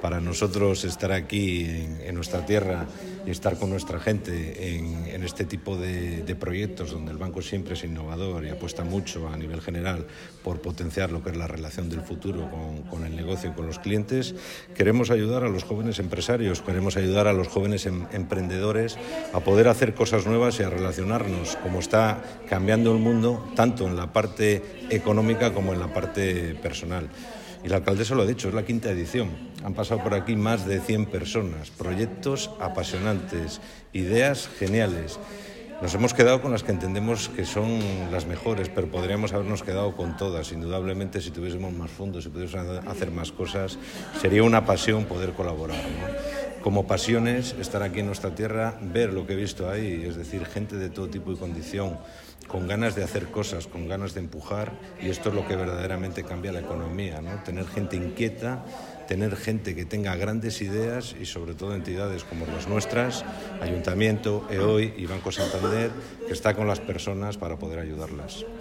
para nosotros estar aquí en nuestra tierra y estar con nuestra gente en este tipo de proyectos donde el banco siempre es innovador y apuesta mucho a nivel general por potenciar lo que es la relación del futuro con el negocio y con los clientes. Queremos ayudar a los jóvenes empresarios, queremos ayudar a los jóvenes emprendedores a poder hacer cosas nuevas y a relacionarnos como está cambiando el mundo, tanto en la parte económica como en la parte personal. Y la alcaldesa lo ha dicho, es la 5ª edición. Han pasado por aquí más de 100 personas, proyectos apasionantes, ideas geniales. Nos hemos quedado con las que entendemos que son las mejores, pero podríamos habernos quedado con todas. Indudablemente, si tuviésemos más fondos, si pudiésemos hacer más cosas, sería una pasión poder colaborar, ¿no? Como pasiones, estar aquí en nuestra tierra, ver lo que he visto ahí, es decir, gente de todo tipo y condición, con ganas de hacer cosas, con ganas de empujar, y esto es lo que verdaderamente cambia la economía, ¿no? Tener gente inquieta, tener gente que tenga grandes ideas y sobre todo entidades como las nuestras, Ayuntamiento, EOI y Banco Santander, que está con las personas para poder ayudarlas.